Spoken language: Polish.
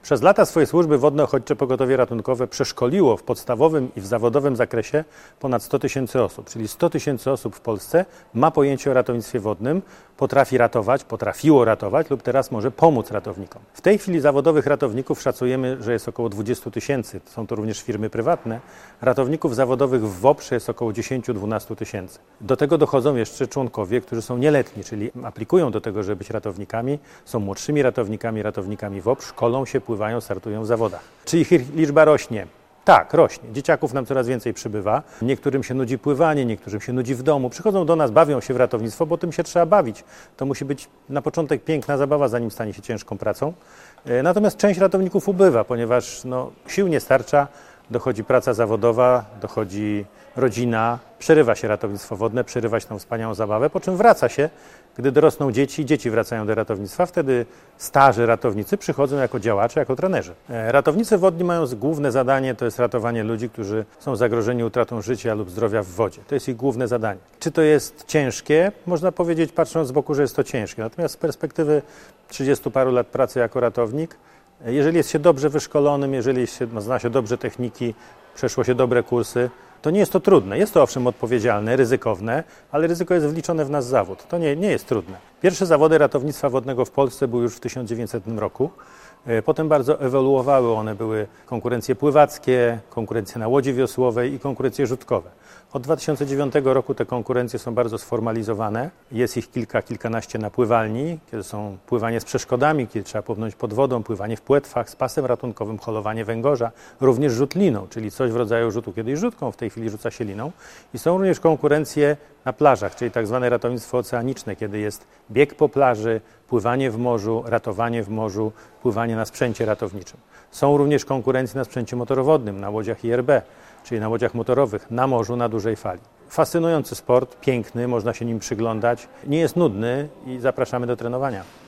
Przez lata swojej służby Wodno-Ochotnicze Pogotowie Ratunkowe przeszkoliło w podstawowym i w zawodowym zakresie ponad 100 000 osób, czyli 100 000 osób w Polsce ma pojęcie o ratownictwie wodnym, potrafi ratować, potrafiło ratować lub teraz może pomóc ratownikom. W tej chwili zawodowych ratowników szacujemy, że jest około 20 000, są to również firmy prywatne. Ratowników zawodowych w WOPR jest około 10-12 tysięcy. Do tego dochodzą jeszcze członkowie, którzy są nieletni, czyli aplikują do tego, żeby być ratownikami, są młodszymi ratownikami WOPR, szkolą się, pływają, startują w zawodach. Czy ich liczba rośnie? Tak, rośnie. Dzieciaków nam coraz więcej przybywa. Niektórym się nudzi pływanie, niektórym się nudzi w domu. Przychodzą do nas, bawią się w ratownictwo, bo tym się trzeba bawić. To musi być na początek piękna zabawa, zanim stanie się ciężką pracą. Natomiast część ratowników ubywa, ponieważ sił nie starcza, dochodzi praca zawodowa, dochodzi rodzina, przerywa się ratownictwo wodne, przerywa się tą wspaniałą zabawę, po czym wraca się, gdy dorosną dzieci wracają do ratownictwa, wtedy starzy ratownicy przychodzą jako działacze, jako trenerzy. Ratownicy wodni mają główne zadanie, to jest ratowanie ludzi, którzy są zagrożeni utratą życia lub zdrowia w wodzie. To jest ich główne zadanie. Czy to jest ciężkie? Można powiedzieć, patrząc z boku, że jest to ciężkie. Natomiast z perspektywy 30 paru lat pracy jako ratownik, jeżeli jest się dobrze wyszkolonym, jeżeli zna się dobrze techniki, przeszło się dobre kursy, to nie jest to trudne. Jest to owszem odpowiedzialne, ryzykowne, ale ryzyko jest wliczone w nasz zawód. To nie jest trudne. Pierwsze zawody ratownictwa wodnego w Polsce były już w 1900 roku. Potem bardzo ewoluowały one. Były konkurencje pływackie, konkurencje na łodzi wiosłowej i konkurencje rzutkowe. Od 2009 roku te konkurencje są bardzo sformalizowane. Jest ich kilkanaście na pływalni, kiedy są pływanie z przeszkodami, kiedy trzeba płynąć pod wodą, pływanie w płetwach z pasem ratunkowym, holowanie węgorza, również rzut liną, czyli coś w rodzaju rzutu kiedyś rzutką, w tej chwili rzuca się liną. I są również konkurencje na plażach, czyli tak zwane ratownictwo oceaniczne, kiedy jest bieg po plaży, pływanie w morzu, ratowanie w morzu, pływanie na sprzęcie ratowniczym. Są również konkurencje na sprzęcie motorowodnym, na łodziach IRB, czyli na łodziach motorowych, na morzu, na dużej fali. Fascynujący sport, piękny, można się nim przyglądać, nie jest nudny i zapraszamy do trenowania.